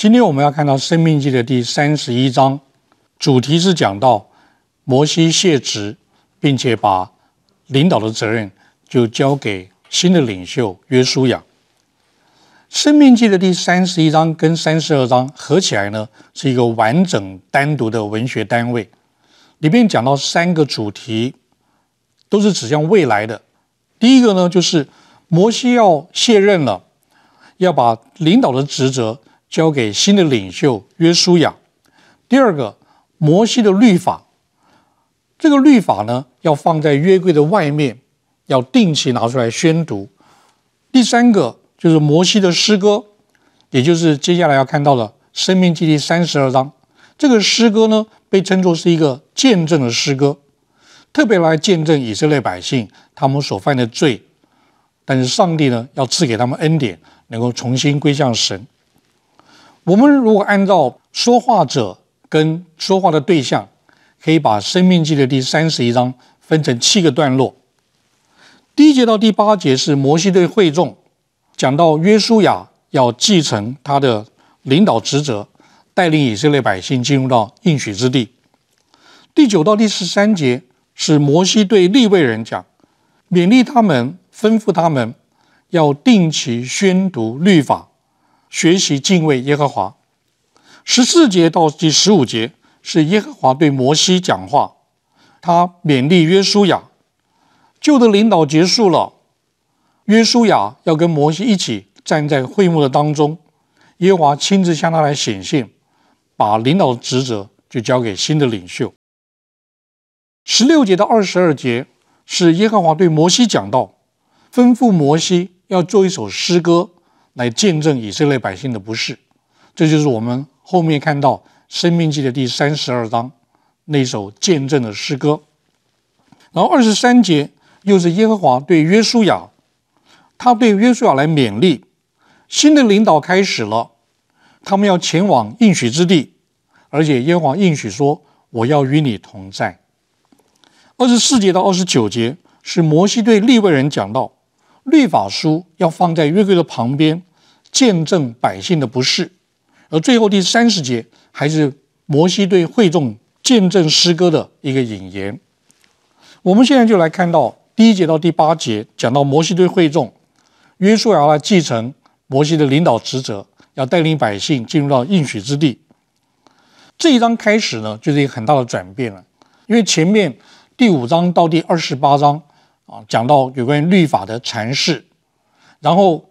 今天我们要看到《申命记》的第31章，主题是讲到摩西卸职，并且把领导的责任就交给新的领袖约书亚。《申命记》的第31章跟32章合起来呢，是一个完整单独的文学单位，里面讲到3个主题，都是指向未来的。第一个呢，就是摩西要卸任了，要把领导的职责交给新的领袖约书亚。第二个，摩西的律法，这个律法呢要放在约柜的外面，要定期拿出来宣读。第三个就是摩西的诗歌，也就是接下来要看到的申命记第32章。这个诗歌呢被称作是一个见证的诗歌，特别来见证以色列百姓他们所犯的罪，但是上帝呢要赐给他们恩典，能够重新归向神。我们如果按照说话者跟说话的对象，可以把申命记的第31章分成7个段落。第1节到第8节是摩西对会众，讲到约书亚要继承他的领导职责，带领以色列百姓进入到应许之地。第9到第13节是摩西对利未人讲，勉励他们，吩咐他们要定期宣读律法，学习敬畏耶和华。14节到第15节是耶和华对摩西讲话，他勉励约书亚。旧的领导结束了，约书亚要跟摩西一起站在会幕的当中，耶和华亲自向他来显现，把领导的职责就交给新的领袖。16节到22节是耶和华对摩西讲道，吩咐摩西要做一首诗歌来见证以色列百姓的不是。这就是我们后面看到申命记的第32章那首见证的诗歌。然后23节又是耶和华对约书亚，他对约书亚来勉励，新的领导开始了，他们要前往应许之地，而且耶和华应许说，我要与你同在。24节到29节是摩西对利未人讲道，律法书要放在约柜的旁边，见证百姓的不是。而最后第30节还是摩西对会众见证诗歌的一个引言。我们现在就来看到第1节到第8节，讲到摩西对会众，约书亚要来继承摩西的领导职责，要带领百姓进入到应许之地。这一章开始呢，就是一个很大的转变了，因为前面第5章到第28章讲到有关于律法的阐释，然后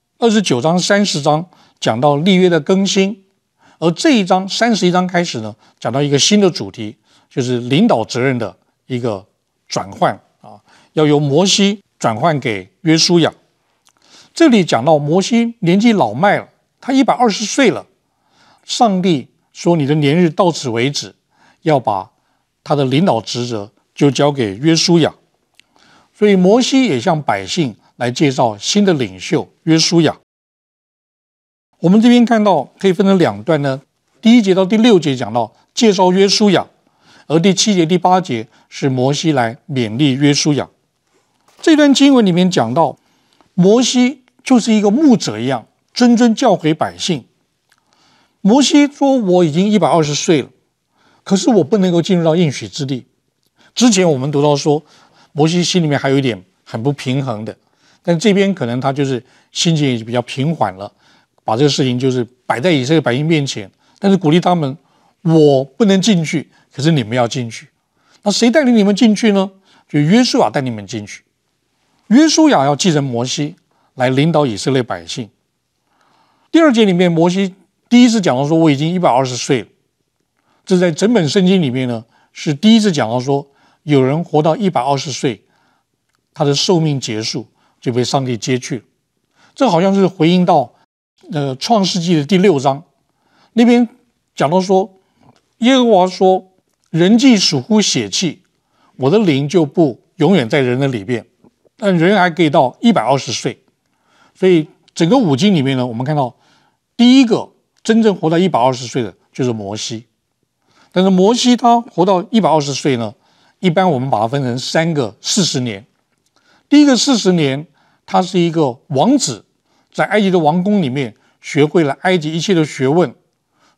29章30章讲到立约的更新，而这一章31章开始呢，讲到一个新的主题，就是领导责任的一个转换要由摩西转换给约书亚。这里讲到摩西年纪老迈了，他120岁了，上帝说你的年日到此为止，要把他的领导职责就交给约书亚。所以摩西也向百姓来介绍新的领袖约书亚。我们这边看到可以分成2段呢，第1节到第6节讲到介绍约书亚，而第7节第8节是摩西来勉励约书亚。这段经文里面讲到，摩西就是一个牧者一样，谆谆教诲百姓。摩西说，我已经120岁了，可是我不能够进入到应许之地。之前我们读到说，摩西心里面还有一点很不平衡的，但这边可能他就是心情也比较平缓了，把这个事情就是摆在以色列百姓面前，但是鼓励他们，我不能进去，可是你们要进去。那谁带领你们进去呢？就约书亚带你们进去。约书亚要继承摩西来领导以色列百姓。第2节里面，摩西第一次讲到说，我已经120岁了。这在整本圣经里面呢，是第一次讲到说，有人活到120岁，他的寿命结束，就被上帝接去了。这好像是回应到创世纪的第6章，那边讲到说，耶和华说，人既属乎血气，我的灵就不永远在人的里面，但人还可以到120岁。所以整个5经里面呢，我们看到第一个真正活到120岁的就是摩西。但是摩西他活到120岁呢，一般我们把它分成3个40年。第一个40年，他是一个王子，在埃及的王宫里面学会了埃及一切的学问，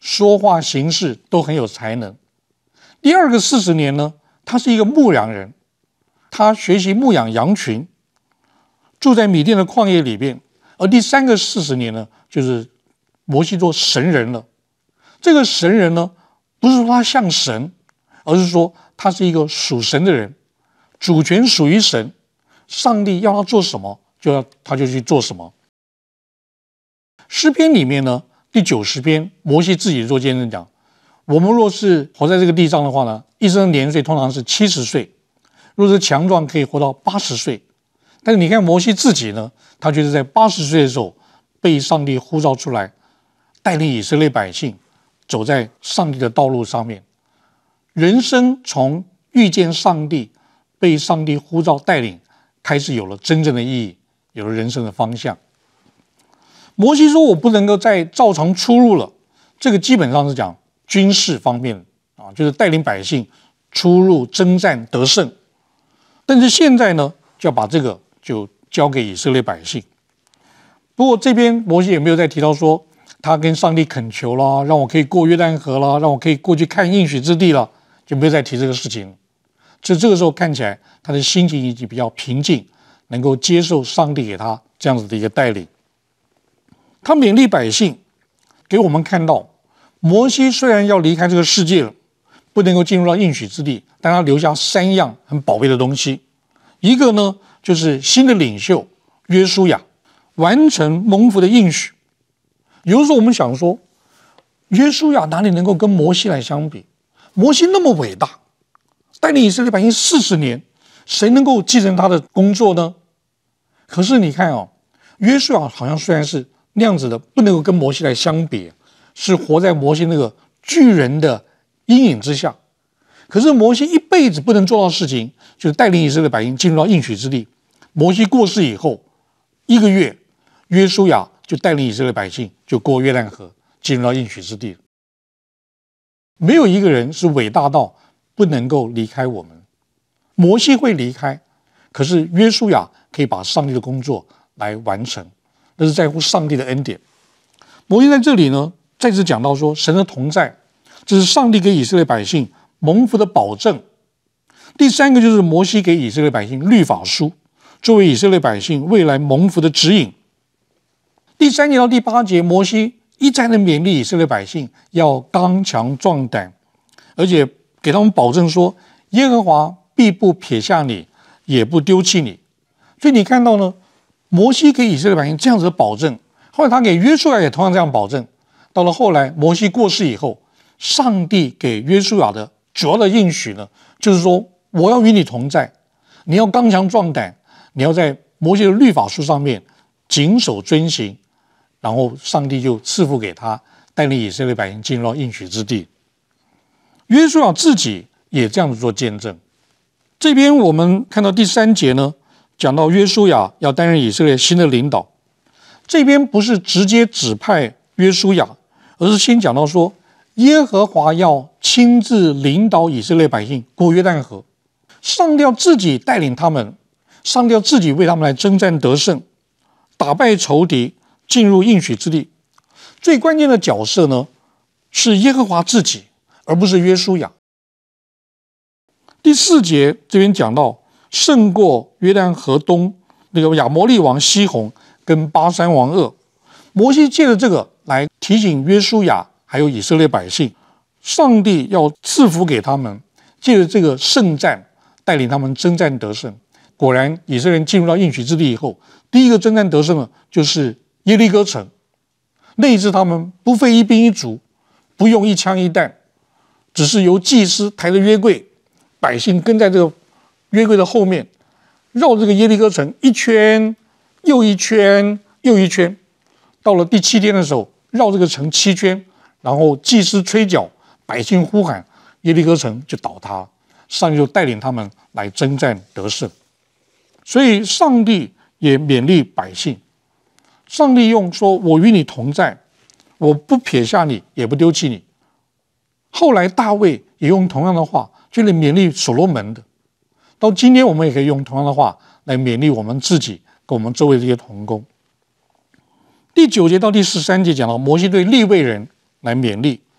说话行事都很有才能。第二个40年呢，他是一个牧羊人，他学习牧养羊群，住在米甸的旷野里边。而第3个40年呢，就是摩西做神人了。这个神人呢，不是说他像神，而是说他是一个属神的人，主权属于神，上帝要他做什么，他就去做什么。诗篇里面呢，第90篇，摩西自己做见证讲，我们若是活在这个地上的话呢，一生年岁通常是70岁，若是强壮可以活到80岁。但是你看摩西自己呢，他就是在80岁的时候被上帝呼召出来，带领以色列百姓走在上帝的道路上面。人生从遇见上帝，被上帝呼召带领，开始有了真正的意义，有了人生的方向。摩西说我不能够再照常出入了，这个基本上是讲军事方面就是带领百姓出入征战得胜。但是现在呢，就要把这个就交给以色列百姓。不过这边摩西也没有再提到说他跟上帝恳求啦，让我可以过约旦河啦，让我可以过去看应许之地了，就没有再提这个事情。所以这个时候看起来他的心情已经比较平静，能够接受上帝给他这样子的一个带领。他勉励百姓，给我们看到摩西虽然要离开这个世界了，不能够进入到应许之地，但他留下3样很宝贝的东西。一个呢，就是新的领袖约书亚完成蒙福的应许。有的时候我们想说，约书亚哪里能够跟摩西来相比？摩西那么伟大，带领以色列百姓40年，谁能够继承他的工作呢？可是你看约书亚好像虽然是那样子的，不能够跟摩西来相比，是活在摩西那个巨人的阴影之下。可是摩西一辈子不能做到的事情，就是带领以色列百姓进入到应许之地。摩西过世以后1个月，约书亚就带领以色列百姓就过约旦河，进入到应许之地。没有一个人是伟大到不能够离开我们。摩西会离开，可是约书亚可以把上帝的工作来完成，那是在乎上帝的恩典。摩西在这里呢，再次讲到说，神的同在，这是上帝给以色列百姓蒙福的保证。第3个就是摩西给以色列百姓律法书，作为以色列百姓未来蒙福的指引。第3节到第8节，摩西一再的勉励以色列百姓要刚强壮胆，而且给他们保证说，耶和华必不撇下你，也不丢弃你。所以你看到呢，摩西给以色列百姓这样子的保证，后来他给约书亚也同样这样保证。到了后来摩西过世以后，上帝给约书亚的主要的应许呢，就是说我要与你同在，你要刚强壮胆，你要在摩西的律法书上面谨守遵行，然后上帝就赐福给他，带领以色列百姓进入到应许之地。约书亚自己也这样子做见证。这边我们看到第3节呢，讲到约书亚要担任以色列新的领导。这边不是直接指派约书亚，而是先讲到说，耶和华要亲自领导以色列百姓过约旦河，上帝要自己带领他们，上帝要自己为他们来征战得胜，打败仇敌，进入应许之地。最关键的角色呢，是耶和华自己，而不是约书亚。第4节这边讲到，胜过约旦河东那个亚摩利王西宏跟巴珊王噩。摩西借着这个来提醒约书亚还有以色列百姓，上帝要赐福给他们，借着这个圣战带领他们征战得胜。果然以色列人进入到应许之地以后，第一个征战得胜的就是耶利哥城。那一次他们不费一兵一卒，不用一枪一弹，只是由祭司抬着约柜，百姓跟在这个约柜的后面，绕这个耶利哥城一圈又一圈又一圈。到了第7天的时候，绕这个城7圈，然后祭司吹角，百姓呼喊，耶利哥城就倒塌，上帝就带领他们来征战得胜。所以上帝也勉励百姓，上帝用说我与你同在，我不撇下你，也不丢弃你。后来大卫也用同样的话去勉励所罗门的，到今天我们也可以用同样的话来勉励我们自己跟我们周围这些同工。第9节到第13节讲到摩西对利未人来勉励，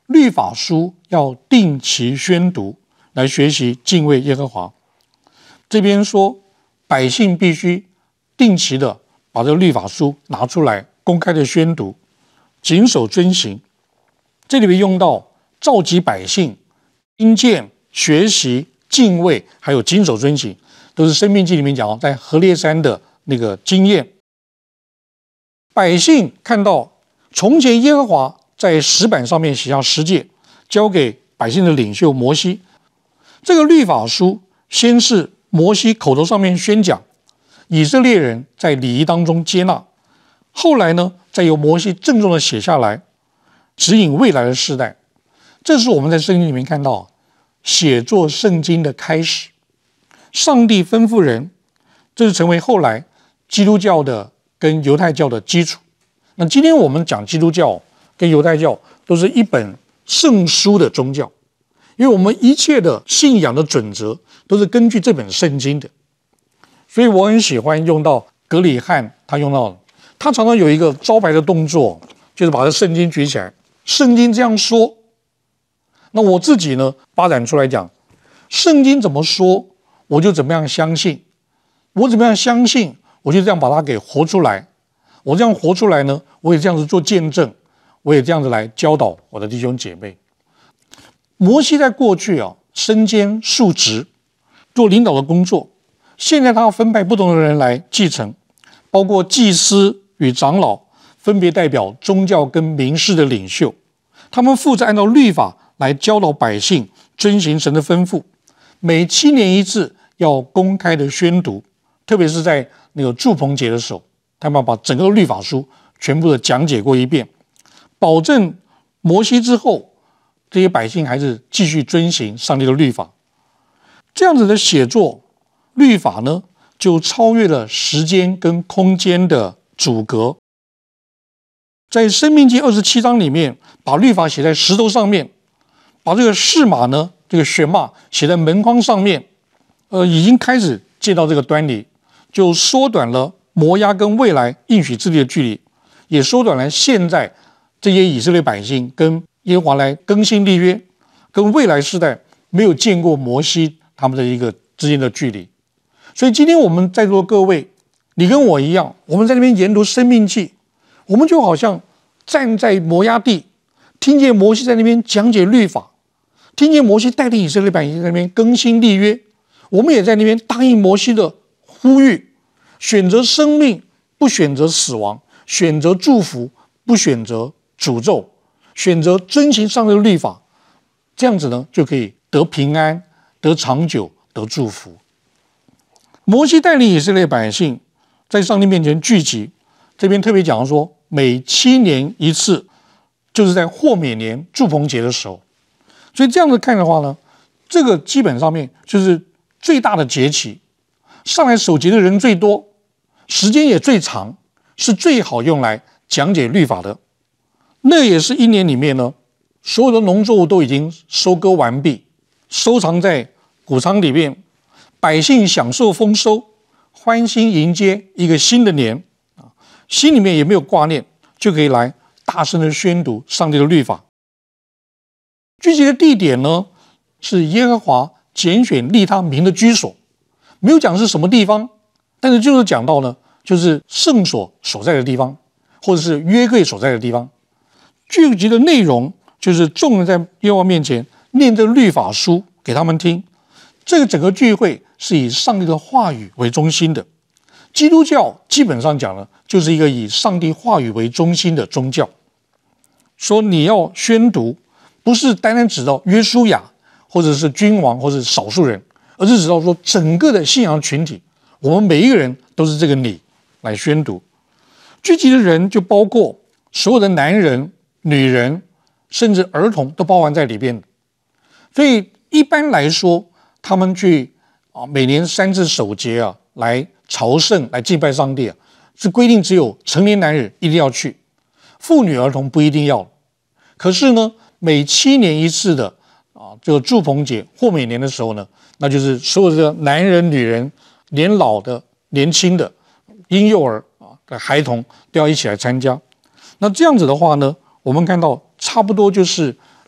律法书要定期宣读，来学习敬畏耶和华。这边说百姓必须定期的把这个律法书拿出来，公开的宣读，谨守遵行。这里面用到召集百姓听见、学习、敬畏，还有谨守遵行，都是申命记里面讲在何烈山的那个经验。百姓看到从前耶和华在石板上面写下十诫，交给百姓的领袖摩西。这个律法书先是摩西口头上面宣讲，以色列人在礼仪当中接纳，后来呢，再由摩西郑重的写下来，指引未来的世代。这是我们在圣经里面看到写作圣经的开始。上帝吩咐人，这是成为后来基督教的跟犹太教的基础。那今天我们讲基督教跟犹太教都是一本圣书的宗教，因为我们一切的信仰的准则都是根据这本圣经的。所以我很喜欢用到格里汉，他常常有一个招牌的动作，就是把这圣经举起来，圣经这样说。那我自己呢，发展出来讲，圣经怎么说，我就怎么样相信，我怎么样相信，我就这样把它给活出来。我这样活出来呢，我也这样子做见证，我也这样子来教导我的弟兄姐妹。摩西在过去身兼数职，做领导的工作，现在他要分派不同的人来继承，包括祭司与长老，分别代表宗教跟民事的领袖，他们负责按照律法来教导百姓遵行神的吩咐，每7年一次要公开的宣读，特别是在那个住棚节的时候，他们要把整个律法书全部的讲解过一遍，保证摩西之后这些百姓还是继续遵行上帝的律法。这样子的写作律法呢，就超越了时间跟空间的阻隔。在申命记27章里面，把律法写在石头上面，把这个誓码呢，这个血码写在门框上面，已经开始见到这个端倪，就缩短了摩押跟未来应许之地的距离，也缩短了现在这些以色列百姓跟耶和华来更新立约，跟未来世代没有见过摩西他们的一个之间的距离。所以今天我们在座各位，你跟我一样，我们在那边研读申命记，我们就好像站在摩押地，听见摩西在那边讲解律法，听见摩西带领以色列百姓在那边更新立约，我们也在那边答应摩西的呼吁，选择生命，不选择死亡，选择祝福，不选择诅咒，选择遵行上帝的律法，这样子呢，就可以得平安，得长久，得祝福。摩西带领以色列百姓在上帝面前聚集，这边特别讲说，每7年一次，就是在豁免年住棚节的时候。所以这样子看的话呢，这个基本上面就是最大的节期，上来守节的人最多，时间也最长，是最好用来讲解律法的。那也是一年里面呢，所有的农作物都已经收割完毕，收藏在谷仓里面，百姓享受丰收，欢欣迎接一个新的年，心里面也没有挂念，就可以来大声的宣读上帝的律法。聚集的地点呢，是耶和华拣选立他名的居所，没有讲是什么地方，但是就是讲到呢，就是圣所所在的地方，或者是约柜所在的地方。聚集的内容就是众人在耶和华面前念这律法书给他们听。这个整个聚会是以上帝的话语为中心的。基督教基本上讲呢，就是一个以上帝话语为中心的宗教。说你要宣读，不是单单指到约书亚，或者是君王，或者是少数人，而是指到说整个的信仰群体，我们每一个人都是这个你来宣读。聚集的人就包括所有的男人、女人，甚至儿童都包含在里边。所以一般来说，他们去每年3次守节来朝圣、来敬拜上帝是规定只有成年男人一定要去，妇女儿童不一定要。可是呢，每7年一次的这个住棚节或每年的时候呢，那就是所有的男人、女人、年老的、年轻的、婴幼儿的孩童都要一起来参加。那这样子的话呢，我们看到差不多就是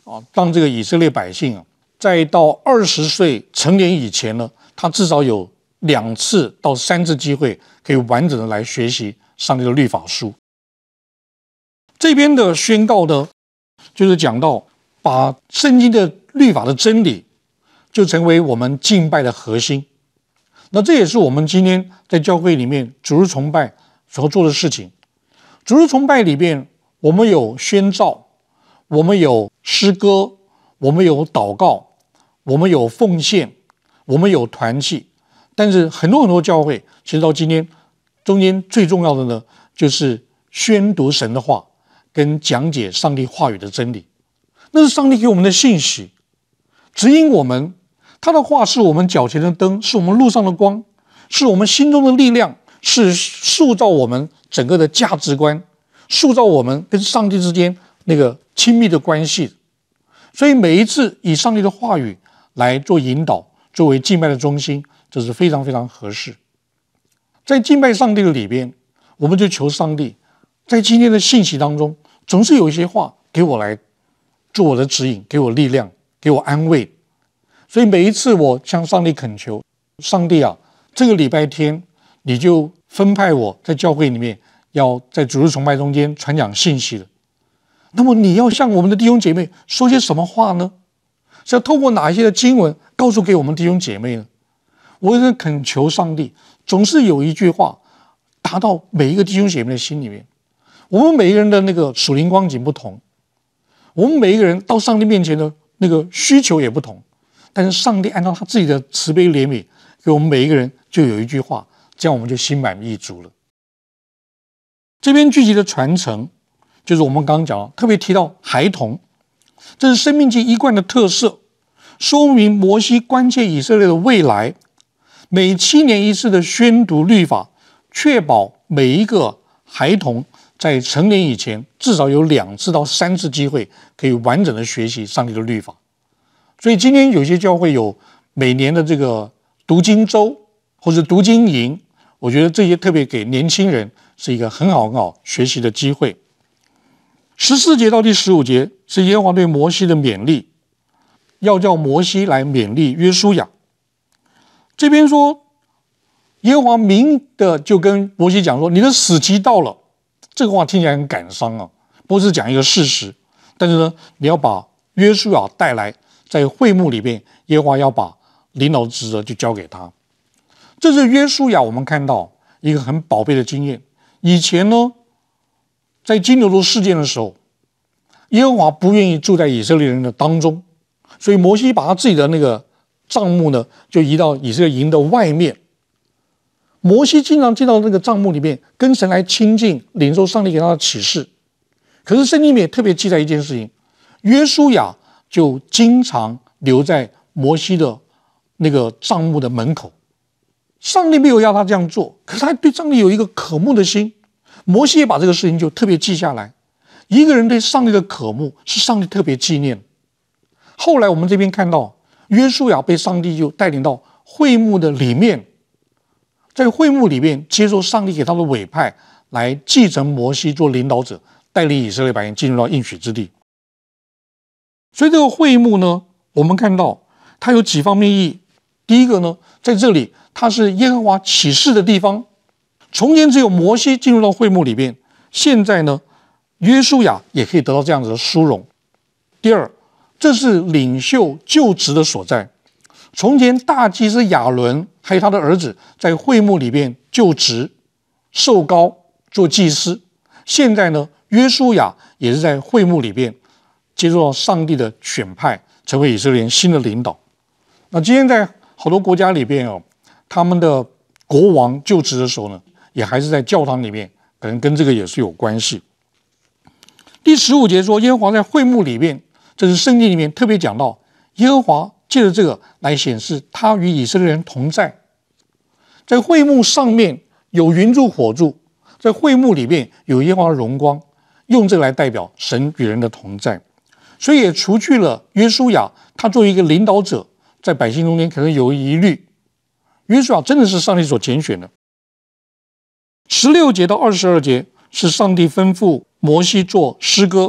让这个以色列百姓在到20岁成年以前呢，他至少有2次到3次机会可以完整的来学习上帝的律法书。这边的宣告呢，就是讲到把圣经的律法的真理就成为我们敬拜的核心。那这也是我们今天在教会里面主日崇拜所做的事情。主日崇拜里面，我们有宣召，我们有诗歌，我们有祷告，我们有奉献，我们有团契。但是很多教会其实到今天中间最重要的呢，就是宣读神的话跟讲解上帝话语的真理。那是上帝给我们的信息，指引我们。他的话是我们脚前的灯，是我们路上的光，是我们心中的力量，是塑造我们整个的价值观，塑造我们跟上帝之间那个亲密的关系。所以每一次以上帝的话语来做引导，作为敬拜的中心，这是非常非常合适。在敬拜上帝的里边，我们就求上帝在今天的信息当中，总是有一些话给我来做我的指引，给我力量，给我安慰。所以每一次我向上帝恳求，上帝啊，这个礼拜天你就分派我在教会里面要在主日崇拜中间传讲信息了。那么你要向我们的弟兄姐妹说些什么话呢？是要透过哪一些的经文告诉给我们弟兄姐妹呢？我也恳求上帝，总是有一句话达到每一个弟兄姐妹的心里面。我们每一个人的那个属灵光景不同，我们每一个人到上帝面前的那个需求也不同，但是上帝按照他自己的慈悲怜悯，给我们每一个人就有一句话，这样我们就心满意足了。这边聚集的传承，就是我们刚刚讲，特别提到孩童，这是申命记一贯的特色，说明摩西关切以色列的未来。每7年一次的宣读律法，确保每一个孩童在成年以前至少有2次到3次机会可以完整的学习上帝的律法。所以今天有些教会有每年的这个读经周或者读经营，我觉得这些特别给年轻人是一个很好学习的机会。14节到第15节是耶和华对摩西的勉励，要叫摩西来勉励约书亚。这边说耶和华明的就跟摩西讲说，你的死期到了。这个话听起来很感伤啊，不是讲一个事实，但是呢，你要把约书亚带来，在会幕里面，耶和华要把领导职责就交给他。这是约书亚我们看到一个很宝贝的经验。以前呢，在金牛犊事件的时候，耶和华不愿意住在以色列人的当中，所以摩西把他自己的那个帐幕呢，就移到以色列营的外面。摩西经常进到那个帐幕里面，跟神来亲近，领受上帝给他的启示。可是圣经里面也特别记载一件事情，约书亚就经常留在摩西的那个帐幕的门口。上帝没有要他这样做，可是他对上帝有一个渴慕的心。摩西也把这个事情就特别记下来。一个人对上帝的渴慕是上帝特别纪念。后来我们这边看到约书亚被上帝就带领到会幕的里面，在会幕里面接受上帝给他的委派，来继承摩西做领导者，带领以色列百姓进入到应许之地。所以这个会幕呢，我们看到它有几方面意义。第一个呢，在这里它是耶和华启示的地方。从前只有摩西进入到会幕里面，现在呢，约书亚也可以得到这样子的殊荣。第二，这是领袖就职的所在。从前大祭司亚伦还有他的儿子在会幕里面就职受膏做祭司，现在呢，约书亚也是在会幕里面接受到上帝的选派，成为以色列人新的领导。那今天在好多国家里边他们的国王就职的时候呢，也还是在教堂里面，可能跟这个也是有关系。第15节说，耶和华在会幕里面，这是圣经里面特别讲到，耶和华借着这个来显示他与以色列人同在。在会幕上面有云柱火柱，在会幕里面有耶和华的荣光，用这个来代表神与人的同在。所以也除去了约书亚他作为一个领导者，在百姓中间可能有疑虑，约书亚真的是上帝所拣选的。16节到22节是上帝吩咐摩西做诗歌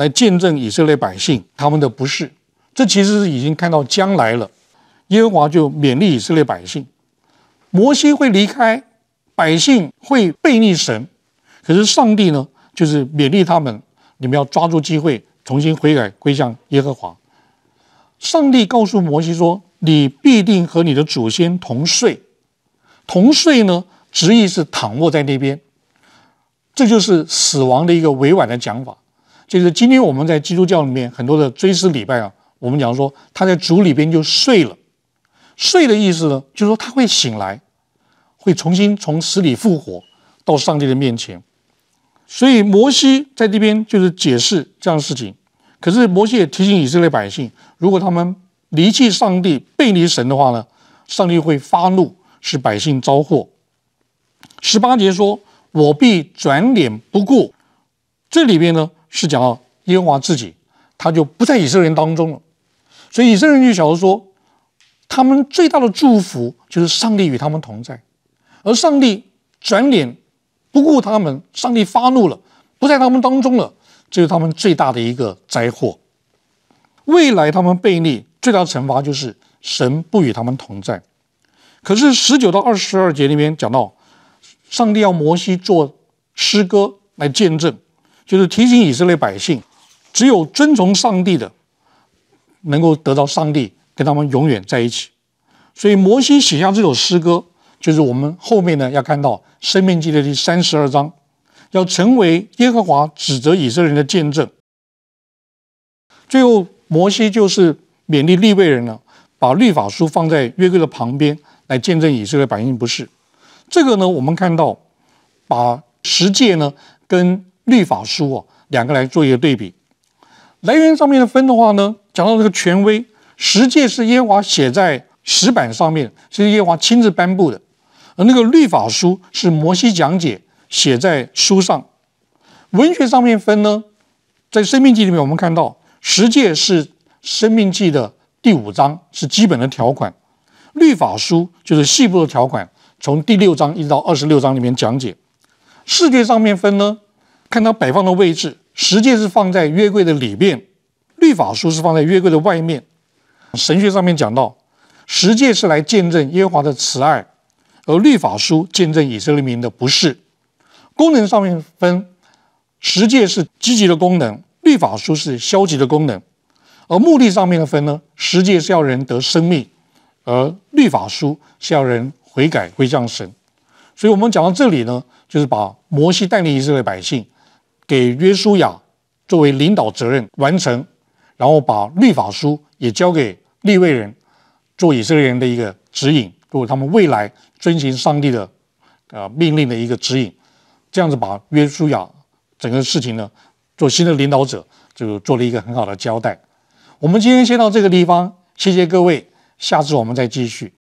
来见证以色列百姓他们的不是。这其实是已经看到将来了，耶和华就勉励以色列百姓，摩西会离开，百姓会背逆神，可是上帝呢，就是勉励他们，你们要抓住机会，重新悔改归向耶和华。上帝告诉摩西说，你必定和你的祖先同睡。同睡呢，直译是躺卧在那边，这就是死亡的一个委婉的讲法。就是今天我们在基督教里面很多的追思礼拜啊，我们讲说他在主里边就睡了。睡的意思呢，就是说他会醒来，会重新从死里复活到上帝的面前。所以摩西在这边就是解释这样的事情。可是摩西也提醒以色列百姓，如果他们离弃上帝背离神的话呢，上帝会发怒，使百姓遭祸。18节说，我必转脸不顾。这里边呢是讲到耶和华自己，他就不在以色列人当中了。所以以色列人就晓得说，他们最大的祝福就是上帝与他们同在，而上帝转脸不顾他们，上帝发怒了，不在他们当中了，这是他们最大的一个灾祸。未来他们悖逆，最大的惩罚就是神不与他们同在。可是19到22节里面讲到，上帝要摩西做诗歌来见证，就是提醒以色列百姓，只有遵从上帝的，能够得到上帝跟他们永远在一起。所以摩西写下这首诗歌，就是我们后面呢要看到申命记的第32章，要成为耶和华指责以色列人的见证。最后摩西就是勉励利未人呢，把律法书放在约柜的旁边，来见证以色列百姓不是。这个呢，我们看到把十诫呢跟律法书两个来做一个对比。来源上面的分的话呢，讲到这个权威，十诫是耶和华写在石板上面，是耶和华亲自颁布的，而那个律法书是摩西讲解写在书上。文学上面分呢，在申命记里面我们看到十诫是申命记的第5章，是基本的条款，律法书就是细部的条款，从第6章一直到26章里面讲解。视觉上面分呢，看它摆放的位置，十诫是放在约柜的里面，律法书是放在约柜的外面。神学上面讲到，十诫是来见证耶和华的慈爱，而律法书见证以色列民的不是。功能上面分，十诫是积极的功能，律法书是消极的功能。而目的上面的分呢，十诫是要人得生命，而律法书是要人悔改归向神。所以我们讲到这里呢，就是把摩西带领以色列百姓给约书亚作为领导责任完成，然后把律法书也交给利未人做以色列人的一个指引，如果他们未来遵行上帝的命令的一个指引，这样子把约书亚整个事情呢做新的领导者就做了一个很好的交代。我们今天先到这个地方，谢谢各位，下次我们再继续。